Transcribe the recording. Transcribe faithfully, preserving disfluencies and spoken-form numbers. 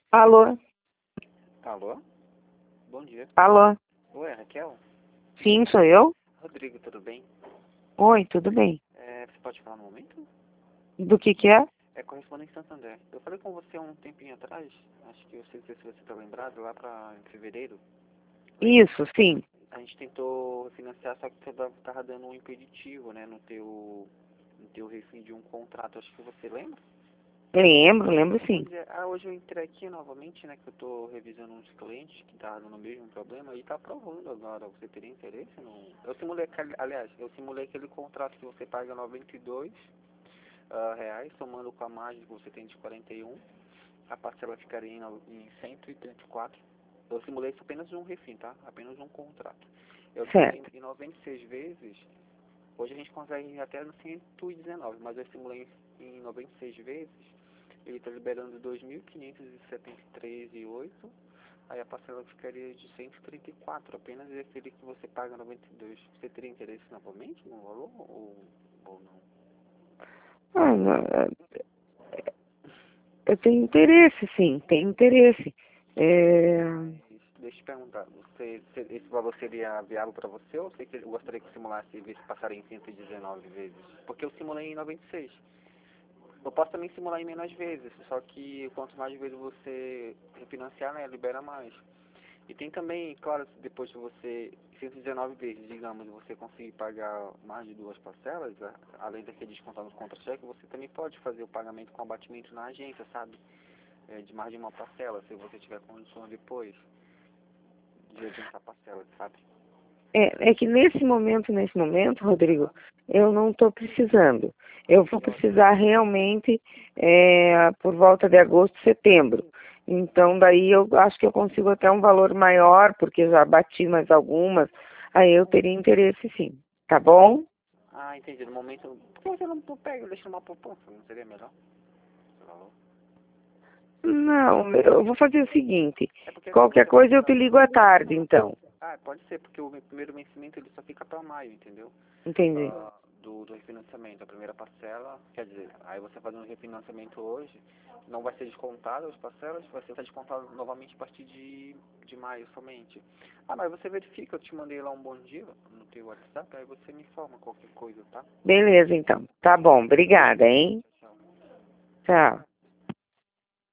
Alô? Alô? Bom dia. Alô? Oi, Raquel? Sim, sou eu? Rodrigo, tudo bem? Oi, tudo bem? É, você pode falar no momento? Do que que é? É correspondente Santander. Eu falei com você há um tempinho atrás, acho que eu sei se você está lembrado, lá para em fevereiro. Lembra? Isso, sim. A gente tentou financiar, só que você estava dando um impeditivo, né, no teu, no teu refim de um contrato. Acho que você lembra? Lembro, lembro sim. Pois é, ah, hoje eu entrei aqui novamente, né, que eu estou revisando uns clientes que estavam dando o mesmo problema e está aprovando agora. Você teria interesse no... Eu simulei, aquele- aliás, eu simulei aquele contrato que você paga noventa e dois ah, reais, somando com a margem que você tem de quarenta e um, a parcela ficaria em, no- em cento e trinta e quatro. Eu simulei isso apenas um refim, tá? Apenas um contrato. Eu simulei Certo. em noventa e seis vezes, hoje a gente consegue ir até no cento e dezenove, mas eu simulei em noventa e seis vezes, ele está liberando dois mil quinhentos e setenta e três vírgula oito, aí a parcela ficaria de cento e trinta e quatro, apenas aquele que você paga noventa e dois. Você teria interesse novamente no valor ou, ou não? Ah, não, é, eu tenho interesse, sim, tenho interesse. É, Mas deixa eu te perguntar, você, se- esse valor seria viável para você ou você que- gostaria que eu simulasse e ver se passaria em cento e dezenove vezes? Porque eu simulei em noventa e seis. Eu posso também simular em menos vezes, só que quanto mais vezes você refinanciar, né, libera mais. E tem também, claro, se depois de você, cento e dezenove vezes, digamos, você conseguir pagar mais de duas parcelas, a- além daquele descontado no contra-cheque, você também pode fazer o pagamento com abatimento na agência, sabe? É, de mais de uma parcela, se você tiver condições depois de adiantar parcelas, sabe? é, é que nesse momento, nesse momento, Rodrigo, eu não estou precisando. Eu vou precisar realmente é, por volta de agosto, setembro. Então, daí eu acho que eu consigo até um valor maior, porque já bati mais algumas. Aí eu teria interesse, sim. Tá bom? Ah, entendi. No momento, por que você não não pega e deixa uma poupança? Não seria melhor? Esse valor? Não, eu vou fazer o seguinte. É porque assim, Qualquer você pode coisa eu te usar. ligo à tarde, então. Ah, pode ser, porque o primeiro vencimento ele só fica para maio, entendeu? Entendi. Ah, do, do refinanciamento, a primeira parcela, quer dizer, aí você fazendo o refinanciamento hoje, não vai ser descontado as parcelas, vai ser descontado novamente a partir de, de maio somente. Ah, mas você verifica, eu te mandei lá um bom dia no teu WhatsApp, aí você me informa qualquer coisa, tá? Beleza, então. Tá bom. Obrigada, hein? Tchau. Tchau.